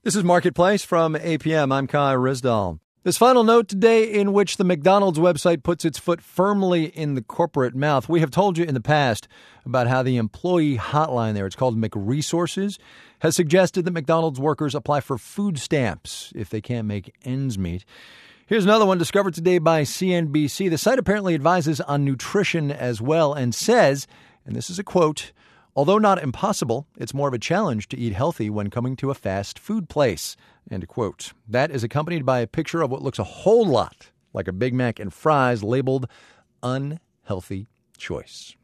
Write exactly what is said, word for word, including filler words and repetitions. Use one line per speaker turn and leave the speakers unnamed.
This is Marketplace from A P M. I'm Kai Risdall. This final note today in which the McDonald's website puts its foot firmly in the corporate mouth. We have told you in the past about how the employee hotline there, it's called McResources, has suggested that McDonald's workers apply for food stamps if they can't make ends meet. Here's another one discovered today by C N B C. The site apparently advises on nutrition as well and says, and this is a quote, "Although not impossible, it's more of a challenge to eat healthy when coming to a fast food place." End quote. That is accompanied by a picture of what looks a whole lot like a Big Mac and fries labeled unhealthy choice.